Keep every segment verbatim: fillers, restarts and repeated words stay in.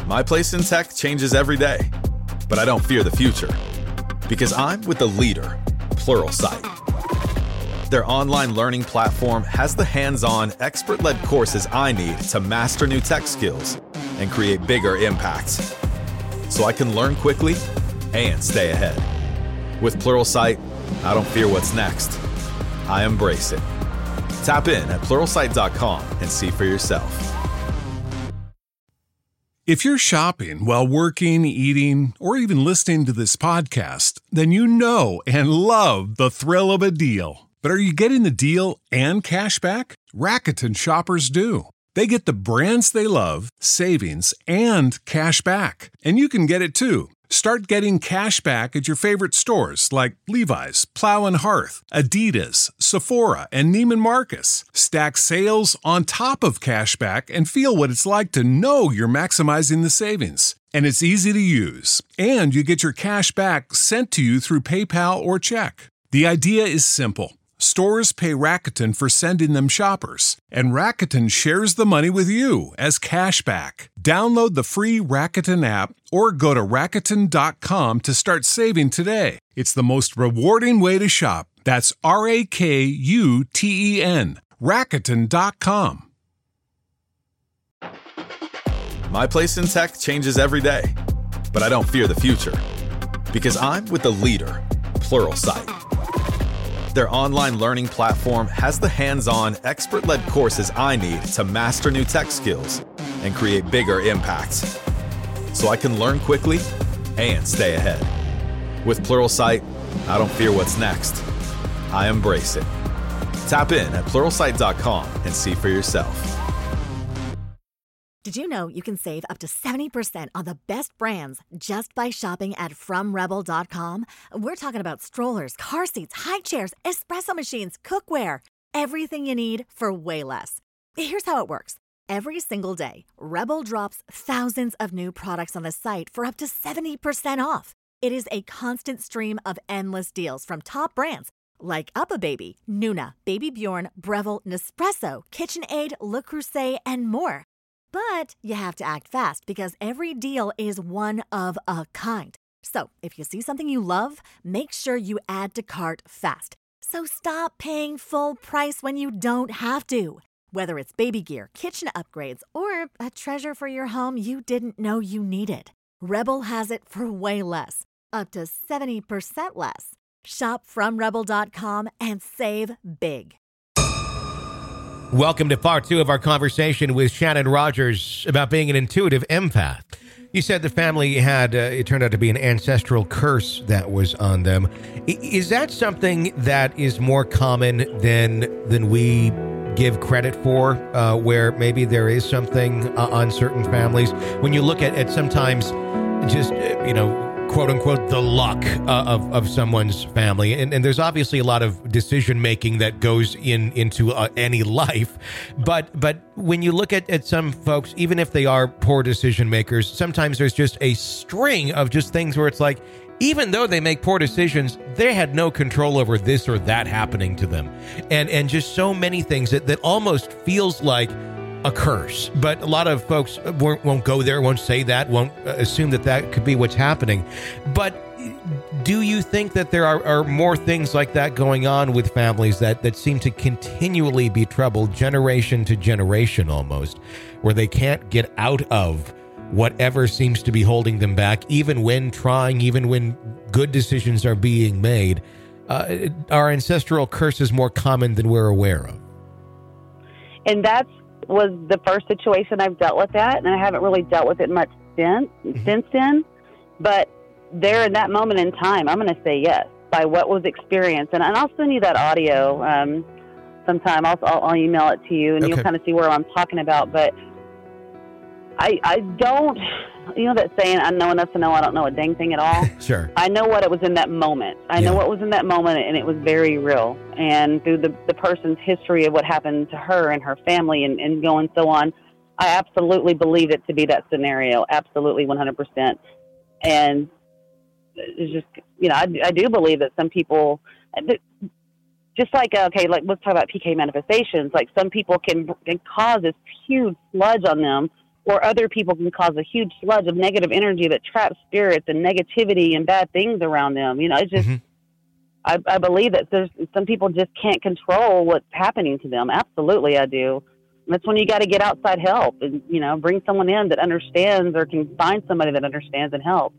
My place in tech changes every day, but I don't fear the future because I'm with the leader, Pluralsight. Their online learning platform has the hands-on, expert-led courses I need to master new tech skills and create bigger impacts, so I can learn quickly and stay ahead. With Pluralsight, I don't fear what's next. I embrace it. Tap in at pluralsight dot com and see for yourself. If you're shopping while working, eating, or even listening to this podcast, then you know and love the thrill of a deal. But are you getting the deal and cash back? Rakuten shoppers do. They get the brands they love, savings, and cash back. And you can get it too. Start getting cash back at your favorite stores like Levi's, Plow and Hearth, Adidas, Sephora, and Neiman Marcus. Stack sales on top of cash back and feel what it's like to know you're maximizing the savings. And it's easy to use. And you get your cash back sent to you through PayPal or check. The idea is simple. Stores pay Rakuten for sending them shoppers, and Rakuten shares the money with you as cash back. Download the free Rakuten app or go to Rakuten dot com to start saving today. It's the most rewarding way to shop. That's R A K U T E N. Rakuten dot com. My place in tech changes every day, but I don't fear the future because I'm with the leader, Pluralsight. Their online learning platform has the hands-on, expert-led courses I need to master new tech skills and create bigger impacts, so I can learn quickly and stay ahead. With Pluralsight, I don't fear what's next. I embrace it. Tap in at pluralsight dot com and see for yourself. Did you know you can save up to seventy percent on the best brands just by shopping at from rebel dot com? We're talking about strollers, car seats, high chairs, espresso machines, cookware, everything you need for way less. Here's how it works. Every single day, Rebel drops thousands of new products on the site for up to seventy percent off. It is a constant stream of endless deals from top brands like UPPAbaby, Nuna, Baby Bjorn, Breville, Nespresso, KitchenAid, Le Creuset, and more. But you have to act fast because every deal is one of a kind. So if you see something you love, make sure you add to cart fast. So stop paying full price when you don't have to. Whether it's baby gear, kitchen upgrades, or a treasure for your home you didn't know you needed, Rebel has it for way less, up to seventy percent less. Shop from rebel dot com and save big. Welcome to part two of our conversation with Shannon Rogers about being an intuitive empath. You said the family had, uh, it turned out to be an ancestral curse that was on them. I- is that something that is more common than than we give credit for, uh, where maybe there is something uh, on certain families? When you look at, at sometimes just, uh, you know, quote unquote, the luck uh, of, of someone's family. And, and there's obviously a lot of decision making that goes in into uh, any life. But but when you look at, at some folks, even if they are poor decision makers, sometimes there's just a string of just things where it's like, even though they make poor decisions, they had no control over this or that happening to them. And and just so many things that, that almost feels like a curse. But a lot of folks won't, won't go there, won't say that, won't assume that that could be what's happening. But do you think that there are, are more things like that going on with families that, that seem to continually be troubled generation to generation almost, where they can't get out of whatever seems to be holding them back, even when trying, even when good decisions are being made? Uh, are ancestral curses more common than we're aware of? And that's was the first situation I've dealt with that, and I haven't really dealt with it much since mm-hmm. since then. But there in that moment in time, I'm going to say yes by what was experienced, and, and I'll send you that audio um, sometime. I'll, I'll, I'll email it to you, and okay. You'll kind of see where I'm talking about. But I I don't, you know that saying, I know enough to know I don't know a dang thing at all? Sure. I know what it was in that moment. I yeah. know what was in that moment, and it was very real. And through the, the person's history of what happened to her and her family and, and going so on, I absolutely believe it to be that scenario. Absolutely, one hundred percent. And it's just, you know, I, I do believe that some people, just like, okay, like let's talk about P K manifestations. Like some people can, can cause this huge sludge on them or other people can cause a huge sludge of negative energy that traps spirits and negativity and bad things around them. You know, it's just, mm-hmm. I, I believe that there's some people just can't control what's happening to them. Absolutely, I do. And that's when you got to get outside help and, you know, bring someone in that understands or can find somebody that understands and help.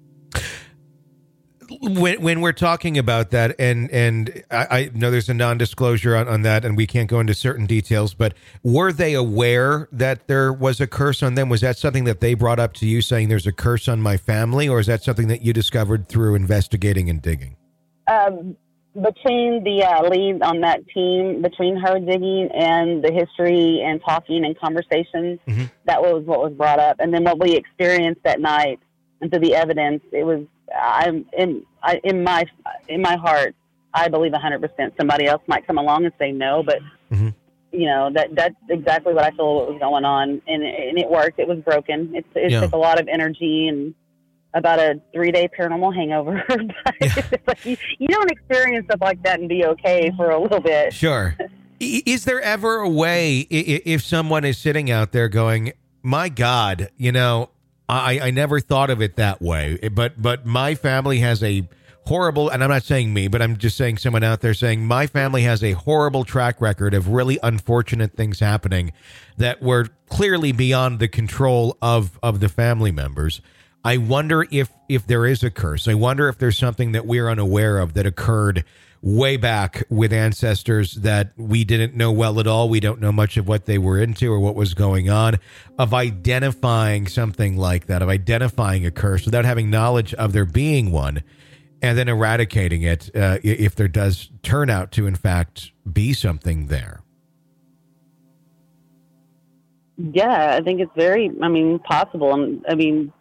When when we're talking about that, and and I, I know there's a non-disclosure on, on that, and we can't go into certain details, but were they aware that there was a curse on them? Was that something that they brought up to you, saying there's a curse on my family, or is that something that you discovered through investigating and digging? Um, between the uh, lead on that team, between her digging and the history and talking and conversations, mm-hmm. that was what was brought up. And then what we experienced that night and through the evidence, it was, I'm in, I, in my, in my heart, I believe a hundred percent somebody else might come along and say no, but mm-hmm. you know, that, that's exactly what I feel what was going on. And, and it worked. It was broken. It, it yeah. took a lot of energy and about a three-day paranormal hangover. But yeah. like you, you don't experience stuff like that and be okay for a little bit. Sure. Is there ever a way, if someone is sitting out there going, my God, you know, I, I never thought of it that way, but but my family has a horrible, and I'm not saying me, but I'm just saying someone out there saying my family has a horrible track record of really unfortunate things happening that were clearly beyond the control of, of the family members. I wonder if, if there is a curse. I wonder if there's something that we're unaware of that occurred way back with ancestors that we didn't know well at all. We don't know much of what they were into or what was going on, of identifying something like that, of identifying a curse without having knowledge of there being one, and then eradicating it uh, if there does turn out to, in fact, be something there. Yeah, I think it's very, I mean, possible. I mean,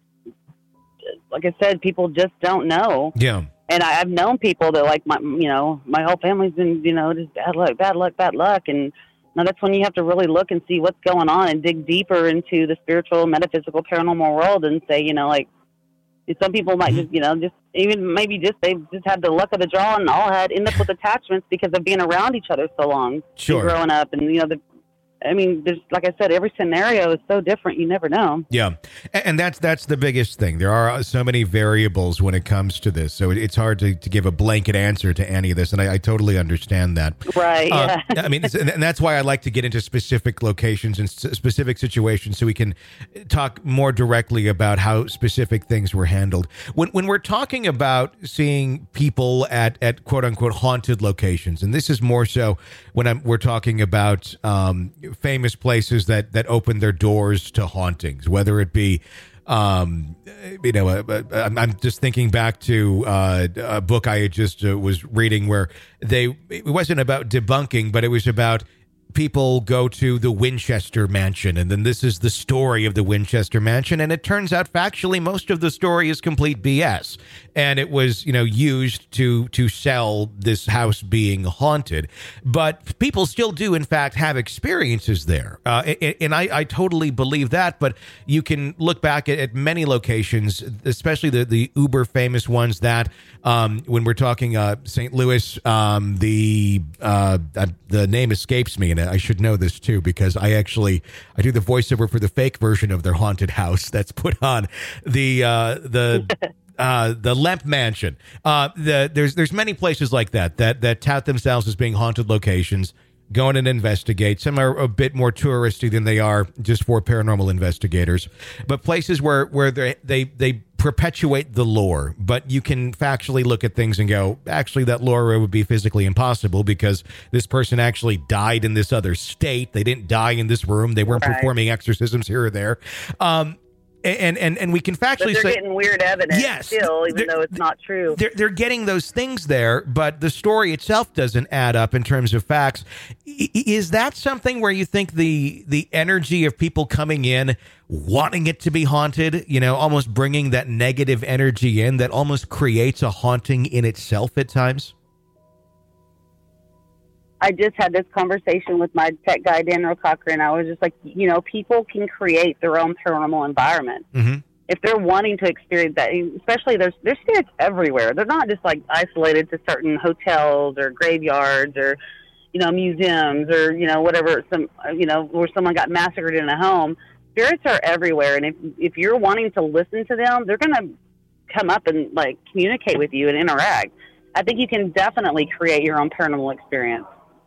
like I said, people just don't know. Yeah. And I, I've known people that, like, my, you know, my whole family's been, you know, just bad luck, bad luck, bad luck. And now that's when you have to really look and see what's going on and dig deeper into the spiritual, metaphysical, paranormal world and say, you know, like, some people might just, you know, just even maybe just they've just had the luck of the draw and all had end up with attachments because of being around each other so long. Sure. Growing up and, you know, the I mean, there's, like I said, every scenario is so different. You never know. Yeah. And that's that's the biggest thing. There are so many variables when it comes to this. So it's hard to, to give a blanket answer to any of this. And I, I totally understand that. Right. Uh, yeah. I mean, and that's why I like to get into specific locations and specific situations so we can talk more directly about how specific things were handled. When when we're talking about seeing people at, at quote unquote haunted locations, and this is more so when I'm, we're talking about um, famous places that, that open their doors to hauntings, whether it be, um, you know, uh, uh, I'm just thinking back to uh, a book I had just uh, was reading where they, it wasn't about debunking, but it was about people go to the Winchester Mansion, and then this is the story of the Winchester Mansion, and it turns out factually most of the story is complete B S, and it was, you know, used to to sell this house being haunted, but people still do in fact have experiences there, uh, and, and I, I totally believe that. But you can look back at, at many locations, especially the the uber famous ones that um, when we're talking uh, Saint Louis, um, the uh, uh, the name escapes me, and I should know this too because I actually I do the voiceover for the fake version of their haunted house that's put on the uh, the uh, the Lemp Mansion. Uh, the, there's there's many places like that that that tout themselves as being haunted locations. Go in and investigate. Some are a bit more touristy than they are just for paranormal investigators, but places where where they they they perpetuate the lore, but you can factually look at things and go, actually, that lore would be physically impossible because this person actually died in this other state. They didn't die in this room. They weren't right. performing exorcisms here or there. Um, And, and and we can factually but they're say, getting weird evidence yes, still, even though it's not true. They're, they're getting those things there, but the story itself doesn't add up in terms of facts. I, is that something where you think the the energy of people coming in, wanting it to be haunted, you know, almost bringing that negative energy in that almost creates a haunting in itself at times? I just had this conversation with my tech guy, Daniel Cochran. I was just like, you know, people can create their own paranormal environment. Mm-hmm. If they're wanting to experience that, especially there's, there's spirits everywhere. They're not just like isolated to certain hotels or graveyards or, you know, museums or, you know, whatever, some, you know, where someone got massacred in a home. spirits are everywhere, and if if you're wanting to listen to them, they're going to come up and like communicate with you and interact. I think you can definitely create your own paranormal experience.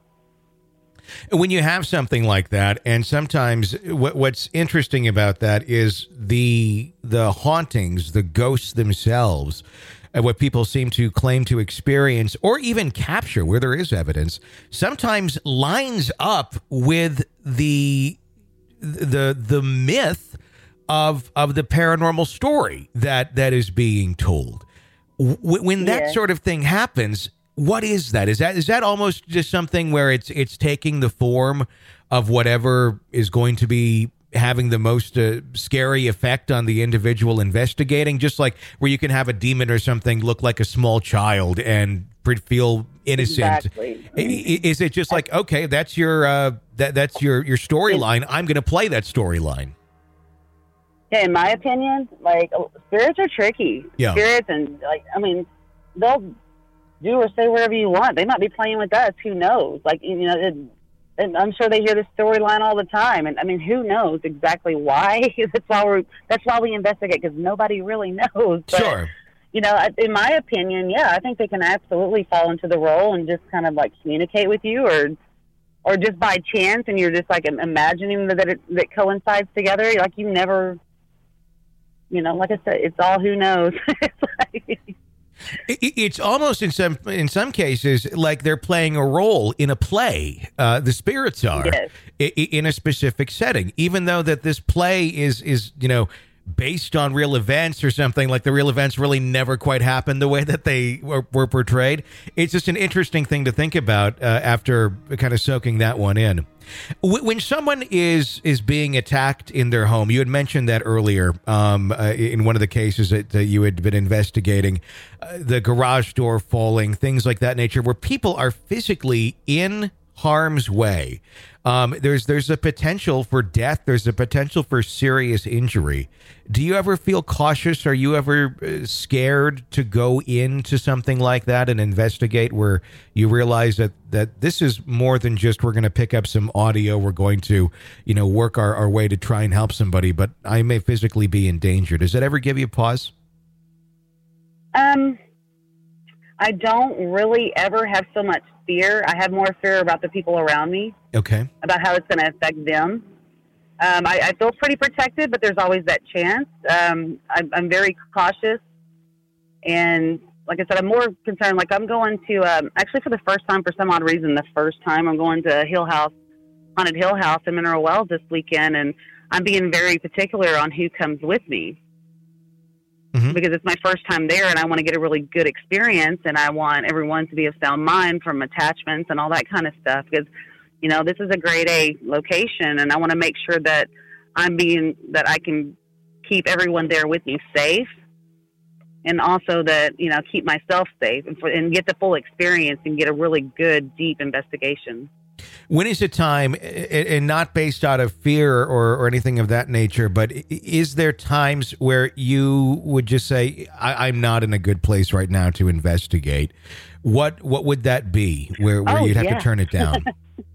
When you have something like that, and sometimes what, what's interesting about that is the the hauntings, the ghosts themselves, and what people seem to claim to experience or even capture where there is evidence, sometimes lines up with the the the myth of of the paranormal story that that is being told. When that Yeah. sort of thing happens, what is that? Is that is that almost just something where it's it's taking the form of whatever is going to be having the most uh, scary effect on the individual investigating? Just like where you can have a demon or something look like a small child and pre- feel innocent. Exactly. I- i- Is it just like, okay, that's your uh, that that's your your storyline. I'm going to play that storyline. Yeah, in my opinion, like spirits are tricky. Yeah. Spirits and like, I mean, they'll do or say whatever you want. They might be playing with us. Who knows? Like, you know, it, and I'm sure they hear this storyline all the time. And I mean, who knows exactly why? that's why we that's why we investigate, because nobody really knows. But, Sure. you know, in my opinion, yeah, I think they can absolutely fall into the role and just kind of like communicate with you, or or just by chance, and you're just like imagining that it that coincides together. Like you never. You know, like I said, it's all who knows. It's like, It- It's almost in some in some cases like they're playing a role in a play. Uh, the spirits are Yes. i- i- in a specific setting, even though that this play is is you know based on real events or something. Like the real events really never quite happened the way that they were, were portrayed. It's just an interesting thing to think about uh, after kind of soaking that one in. Wh- When someone is is being attacked in their home, you had mentioned that earlier um, uh, in one of the cases that, that you had been investigating, uh, the garage door falling, things like that nature, where people are physically in harm's way. Um, there's there's a potential for death. There's a potential for serious injury. Do you ever feel cautious? Are you ever uh, scared to go into something like that and investigate, where you realize that, that this is more than just we're going to pick up some audio, we're going to, you know, work our, our way to try and help somebody, but I may physically be in danger? Does that ever give you pause? um, I don't really ever have so much fear. I have more fear about the people around me, Okay. about how it's going to affect them. Um, I, I feel pretty protected, but there's always that chance. Um, I, I'm very cautious. And like I said, I'm more concerned. Like I'm going to, um, actually for the first time, for some odd reason, the first time I'm going to Hill House, Haunted Hill House in Mineral Wells this weekend. And I'm being very particular on who comes with me. Mhm. Because it's my first time there, and I want to get a really good experience, and I want everyone to be of sound mind from attachments and all that kind of stuff. Because, you know, this is a grade A location, and I want to make sure that I'm being that I can keep everyone there with me safe, and also that, you know, keep myself safe and, for, and get the full experience and get a really good, deep investigation. When is it time, and not based out of fear or, or anything of that nature, but is there times where you would just say, I, I'm not in a good place right now to investigate? What what would that be, where, where Oh, you'd have yeah. to turn it down?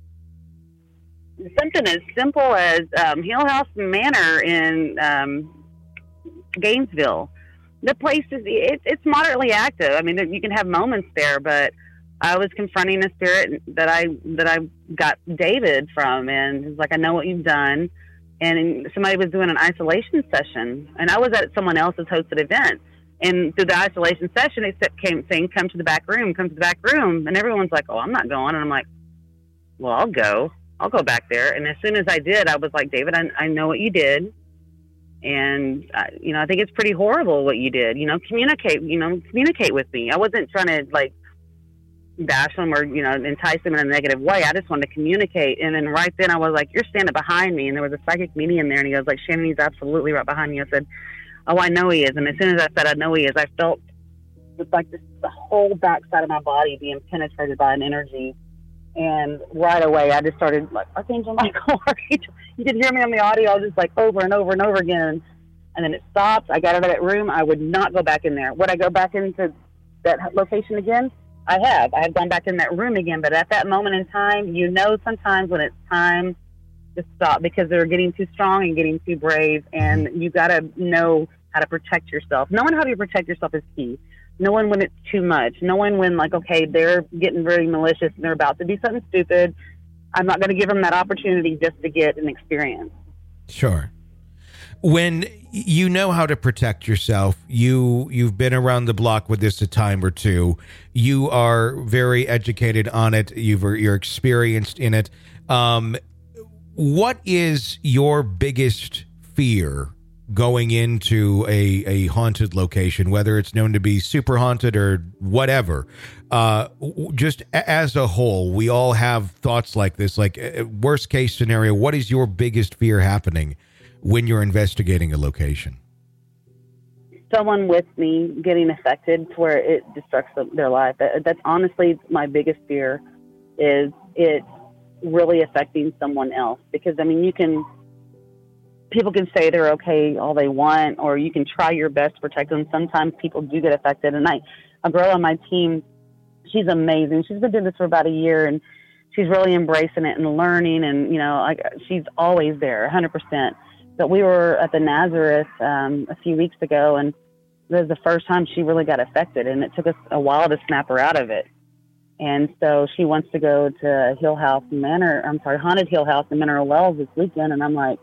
Something as simple as um, Hill House Manor in um, Gainesville. The place is it, it's moderately active. I mean, you can have moments there, but I was confronting a spirit that I that I got David from, and he's like, I know what you've done. And somebody was doing an isolation session, and I was at someone else's hosted event. And through the isolation session, they came saying, "Come to the back room, come to the back room." And everyone's like, "Oh, I'm not going." And I'm like, "Well, I'll go. I'll go back there." And as soon as I did, I was like, "David, I, I know what you did, and I, you know, I think it's pretty horrible what you did. You know, communicate. You know, communicate with me." I wasn't trying to like bash them or, you know, entice them in a negative way. I just wanted to communicate. And then right then I was like, "You're standing behind me." And there was a psychic medium there, and he goes like, "Shannon, he's absolutely right behind you." I said, "Oh, I know he is." And as soon as I said, "I know he is," I felt it's like this, the whole backside of my body being penetrated by an energy. And right away, I just started like, "Archangel Michael, Archangel." You could hear me on the audio just like over and over and over again. And then it stopped. I got out of that room. I would not go back in there. Would I go back into that location again? I have. I have gone back in that room again. But at that moment in time, you know, sometimes when it's time to stop because they're getting too strong and getting too brave. And you got to know how to protect yourself. Knowing how to protect yourself is key. Knowing when it's too much. Knowing when, like, okay, they're getting very malicious and they're about to do something stupid. I'm not going to give them that opportunity just to get an experience. Sure. When you know how to protect yourself, you, you've been around the block with this a time or two. You are very educated on it. You've, you're experienced in it. Um, what is your biggest fear going into a, a haunted location, whether it's known to be super haunted or whatever? Uh, just as a whole, we all have thoughts like this, like uh, worst case scenario. What is your biggest fear happening when you're investigating a location? Someone with me getting affected to where it destructs them, their life. That, that's honestly my biggest fear, is it really affecting someone else. Because, I mean, you can, people can say they're okay all they want, or you can try your best to protect them. Sometimes people do get affected. And I, a girl on my team, she's amazing. She's been doing this for about a year, and she's really embracing it and learning. And, you know, like, she's always there, one hundred percent. But we were at the Nazareth um, a few weeks ago, and it was the first time she really got affected, and it took us a while to snap her out of it. And so she wants to go to Hill House Manor, I'm sorry, Haunted Hill House in Mineral Wells this weekend, and I'm like,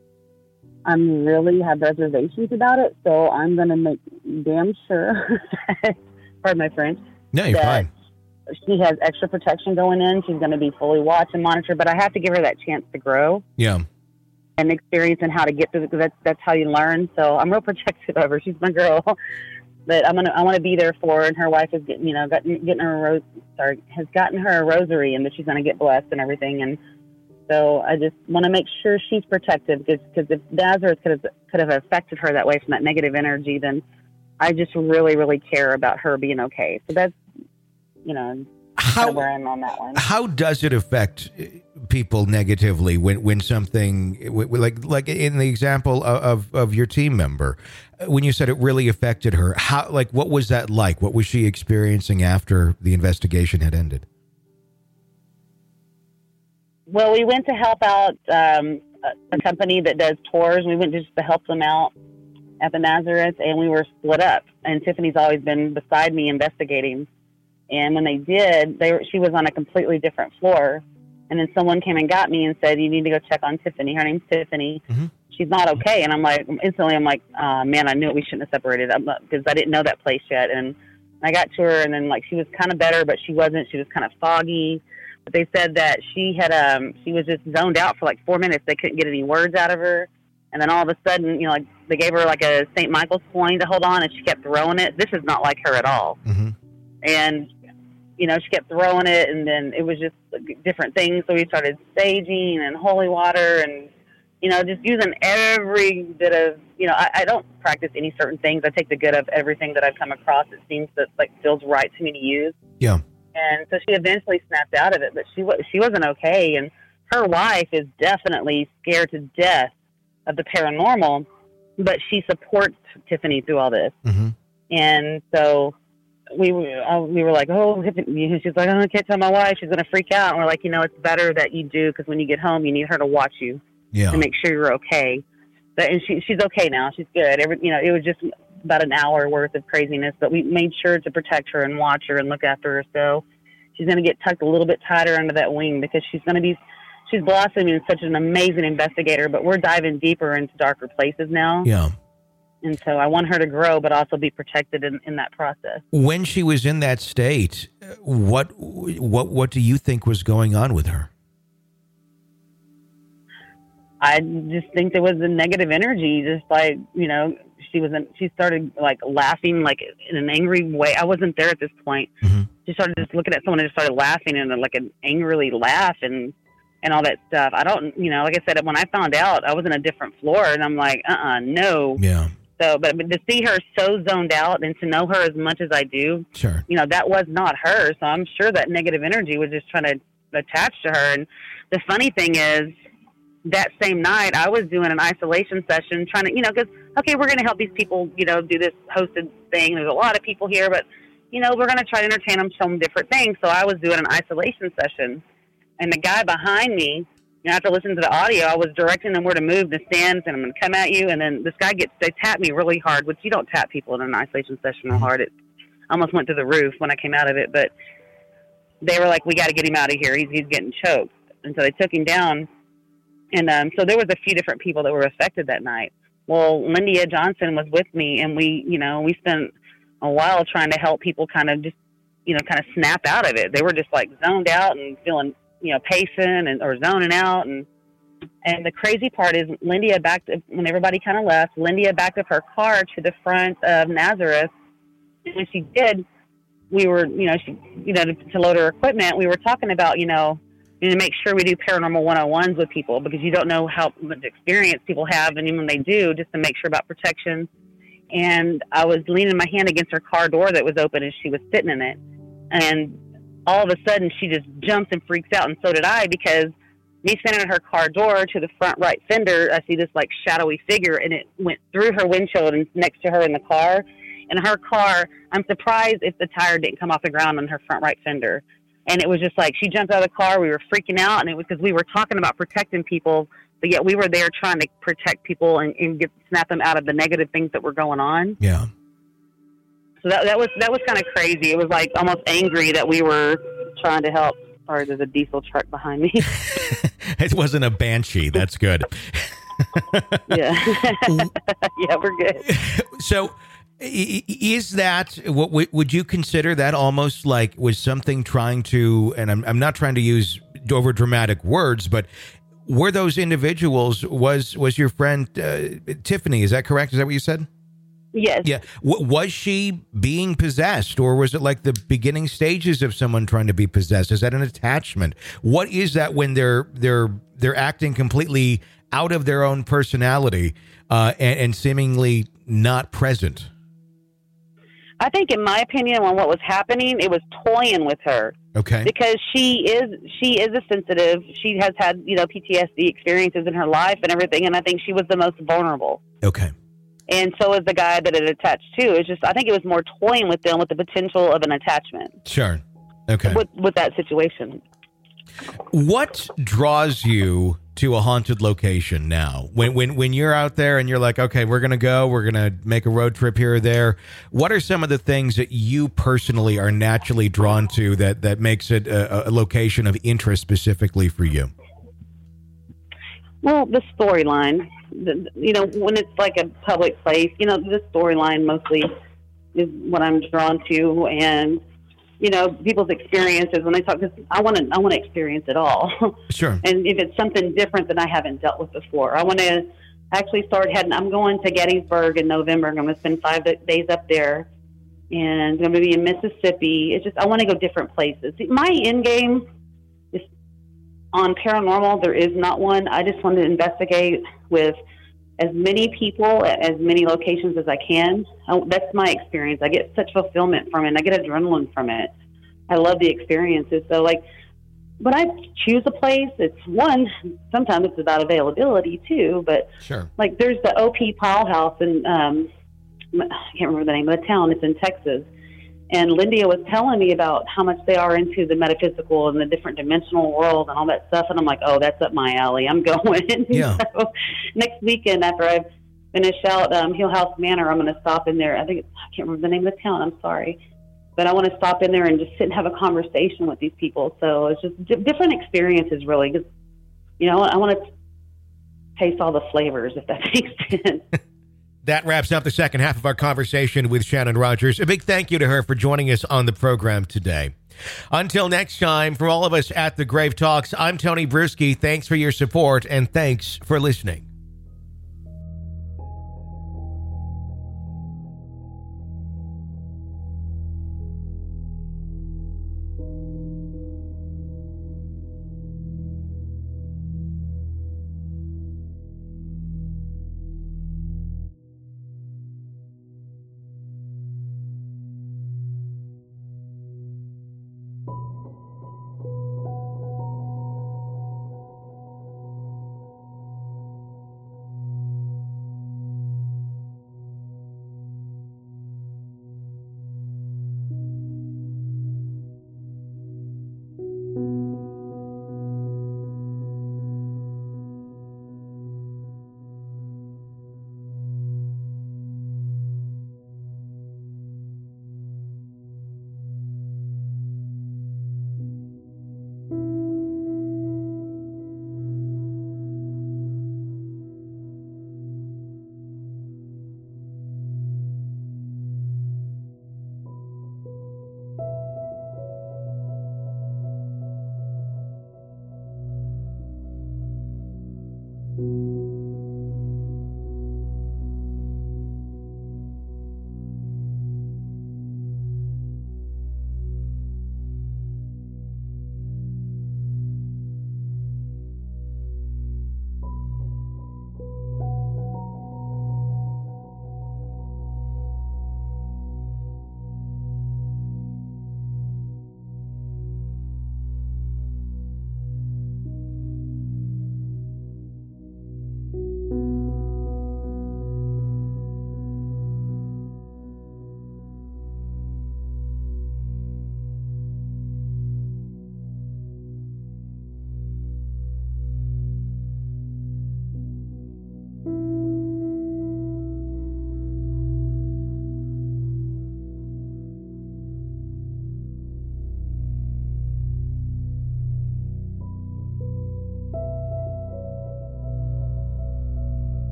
I'm really have reservations about it, so I'm going to make damn sure, pardon my French, no, you're fine. She has extra protection going in. She's going to be fully watched and monitored, but I have to give her that chance to grow. Yeah. And experience and how to get through it, because that's that's how you learn. So I'm real protective of her. She's my girl, but I'm gonna I want to be there for her. And her wife is getting you know gotten, getting her a rose sorry has gotten her a rosary, and that she's gonna get blessed and everything. And so I just want to make sure she's protected, because because if Nazareth could have could have affected her that way from that negative energy, then I just really really care about her being okay. So that's you know how kind of where I'm on that one. How does it affect people negatively when, when something like like in the example of, of your team member, when you said it really affected her, how, like, what was that like? What was she experiencing after the investigation had ended? Well, we went to help out um, a, a company that does tours. We went just to help them out at the Nazareth, and we were split up. And Tiffany's always been beside me investigating. And when they did, they were, she was on a completely different floor. And then someone came and got me and said, you need to go check on Tiffany. Her name's Tiffany. Mm-hmm. She's not okay. And I'm like, instantly, I'm like, uh, man, I knew it. We shouldn't have separated, because I didn't know that place yet. And I got to her, and then, like, she was kind of better, but she wasn't. She was kind of foggy. But they said that she had, um, she was just zoned out for like four minutes. They couldn't get any words out of her. And then all of a sudden, you know, like, they gave her like a Saint Michael's coin to hold on, and she kept throwing it. This is not like her at all. Mm-hmm. And you know, she kept throwing it, and then it was just different things. So we started saging and holy water, and, you know, just using every bit of, you know, I, I don't practice any certain things. I take the good of everything that I've come across. It seems that, like, feels right to me to use. Yeah. And so she eventually snapped out of it, but she was, she wasn't okay. And her wife is definitely scared to death of the paranormal, but she supports Tiffany through all this. Mm-hmm. And so we uh, we were like, oh, she's like, oh, I can't tell my wife, she's going to freak out. And we're like, you know, it's better that you do, because when you get home, you need her to watch you yeah. to make sure you're okay. But, and she, she's okay now. She's good. Every, you know, it was just about an hour worth of craziness, but we made sure to protect her and watch her and look after her. So she's going to get tucked a little bit tighter under that wing, because she's going to be, she's blossoming as such an amazing investigator, but we're diving deeper into darker places now. Yeah. And so I want her to grow, but also be protected in, in that process. When she was in that state, what what what do you think was going on with her? I just think there was a negative energy, just like, you know, she was, in, she started like laughing, like in an angry way. I wasn't there at this point. Mm-hmm. She started just looking at someone and just started laughing, and like an angrily laugh and, and all that stuff. I don't, you know, like I said, when I found out, I was in a different floor, and I'm like, uh-uh, no. Yeah. So, but, but to see her so zoned out and to know her as much as I do, sure, you know, that was not her. So I'm sure that negative energy was just trying to attach to her. And the funny thing is, that same night, I was doing an isolation session, trying to, you know, because, okay, we're going to help these people, you know, do this hosted thing. There's a lot of people here, but, you know, we're going to try to entertain them, show them different things. So I was doing an isolation session, and the guy behind me And after listening to the audio, I was directing them where to move the stands, and I'm going to come at you. And then this guy gets, they tap me really hard, which you don't tap people in an isolation session real hard. It almost went through the roof when I came out of it. But they were like, we got to get him out of here. He's, he's getting choked. And so they took him down. And um, so there was a few different people that were affected that night. Well, Lyndia Johnson was with me, and we, you know, we spent a while trying to help people kind of just, you know, kind of snap out of it. They were just like zoned out and feeling, you know, pacing and or zoning out. And and the crazy part is Lyndia backed, when everybody kind of left, Lyndia backed up her car to the front of Nazareth. And when she did, we were, you know, she, you know, to, to load her equipment, we were talking about, you know, you know, to make sure we do paranormal one oh ones with people, because you don't know how much experience people have, and even when they do, just to make sure about protection. And I was leaning my hand against her car door that was open, and she was sitting in it. And all of a sudden, she just jumps and freaks out, and so did I, because me standing at her car door to the front right fender, I see this like shadowy figure, and it went through her windshield and next to her in the car. And her car, I'm surprised if the tire didn't come off the ground on her front right fender. And it was just like, she jumped out of the car. We were freaking out. And it was because we were talking about protecting people, but yet we were there trying to protect people and, and get, snap them out of the negative things that were going on. Yeah. So that, that was, that was kind of crazy. It was like almost angry that we were trying to help. Sorry, there's a diesel truck behind me. It wasn't a banshee. That's good. Yeah. Yeah, we're good. So, is that, what would you consider that almost like was something trying to, and I'm, I'm not trying to use over dramatic words, but were those individuals, was, was your friend uh, Tiffany, is that correct? Is that what you said? Yes. Yeah. W- was she being possessed, or was it like the beginning stages of someone trying to be possessed? Is that an attachment? What is that when they're, they're, they're acting completely out of their own personality uh, and, and seemingly not present? I think, in my opinion, on what was happening, it was toying with her. Okay. Because she is she is a sensitive. She has had, you know, P T S D experiences in her life and everything, and I think she was the most vulnerable. Okay. And so is the guy that it attached to. It's just, I think it was more toying with them with the potential of an attachment. Sure. Okay. With with that situation. What draws you to a haunted location now? When when when you're out there and you're like, okay, we're going to go, we're going to make a road trip here or there. What are some of the things that you personally are naturally drawn to that, that makes it a, a location of interest specifically for you? Well, the storyline. The, you know, when it's like a public place, you know, the storyline mostly is what I'm drawn to, and you know, people's experiences when they talk, because I want to, I want to experience it all. Sure. And if it's something different than I haven't dealt with before, I want to actually start heading. I'm going to Gettysburg in November. I'm going to spend five days up there, and I'm going to be in Mississippi. It's just, I want to go different places. My end game is on paranormal. There is not one. I just want to investigate with as many people at as many locations as I can. I, that's my experience. I get such fulfillment from it, and I get adrenaline from it. I love the experiences. So, like, when I choose a place, it's one, sometimes it's about availability, too. But, sure. Like, there's the O P Pile House, in, um, I can't remember the name of the town. It's in Texas. And Lyndia was telling me about how much they are into the metaphysical and the different dimensional world and all that stuff. And I'm like, oh, that's up my alley. I'm going. Yeah. So next weekend, after I finish out um, Hill House Manor, I'm going to stop in there. I think it's, I can't remember the name of the town. I'm sorry. But I want to stop in there and just sit and have a conversation with these people. So it's just d- different experiences, really. Because, you know, I want to taste all the flavors, if that makes sense. That wraps up the second half of our conversation with Shannon Rogers. A big thank you to her for joining us on the program today. Until next time, for all of us at the Grave Talks, I'm Tony Bruschi. Thanks for your support, and thanks for listening.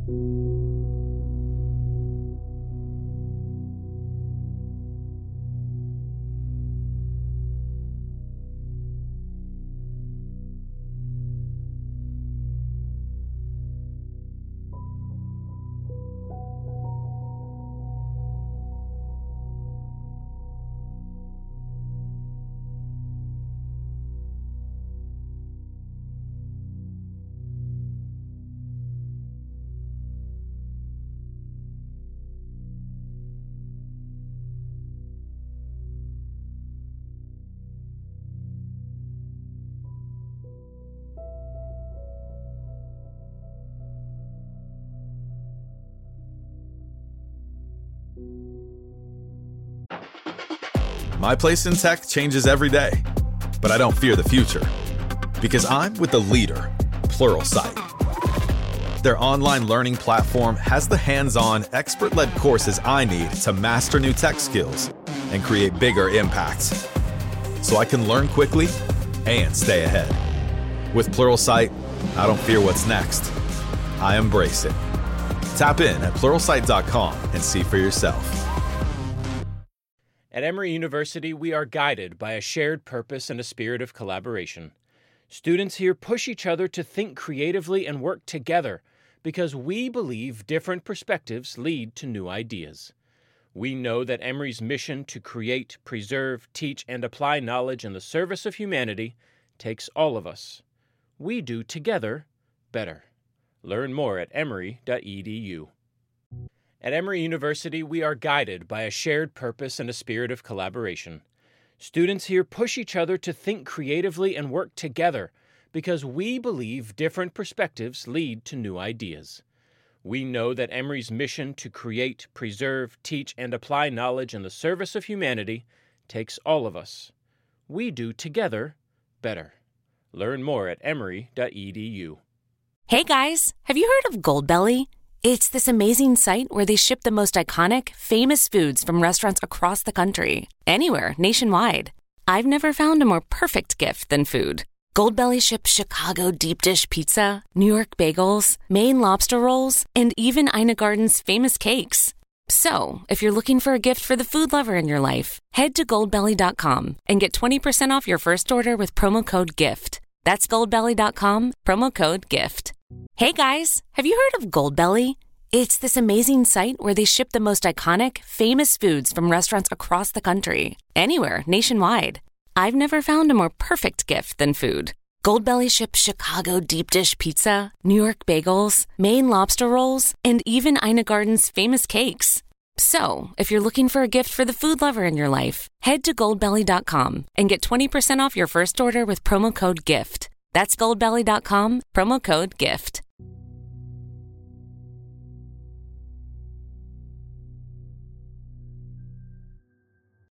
My place in tech changes every day, but I don't fear the future because I'm with the leader, Pluralsight. Their online learning platform has the hands-on, expert-led courses I need to master new tech skills and create bigger impacts, so I can learn quickly and stay ahead. With Pluralsight, I don't fear what's next. I embrace it. Tap in at pluralsight dot com and see for yourself. At Emory University, we are guided by a shared purpose and a spirit of collaboration. Students here push each other to think creatively and work together because we believe different perspectives lead to new ideas. We know that Emory's mission to create, preserve, teach, and apply knowledge in the service of humanity takes all of us. We do together better. Learn more at emory dot e d u. At Emory University, we are guided by a shared purpose and a spirit of collaboration. Students here push each other to think creatively and work together because we believe different perspectives lead to new ideas. We know that Emory's mission to create, preserve, teach, and apply knowledge in the service of humanity takes all of us. We do together better. Learn more at emory dot e d u. Hey guys, have you heard of Goldbelly? It's this amazing site where they ship the most iconic, famous foods from restaurants across the country, anywhere, nationwide. I've never found a more perfect gift than food. Goldbelly ships Chicago deep dish pizza, New York bagels, Maine lobster rolls, and even Ina Garden's famous cakes. So, if you're looking for a gift for the food lover in your life, head to goldbelly dot com and get twenty percent off your first order with promo code GIFT. That's goldbelly dot com, promo code GIFT. Hey guys, have you heard of Goldbelly? It's this amazing site where they ship the most iconic, famous foods from restaurants across the country, anywhere, nationwide. I've never found a more perfect gift than food. Goldbelly ships Chicago deep dish pizza, New York bagels, Maine lobster rolls, and even Ina Garden's famous cakes. So, if you're looking for a gift for the food lover in your life, head to goldbelly dot com and get twenty percent off your first order with promo code GIFT. That's goldbelly dot com, promo code GIFT.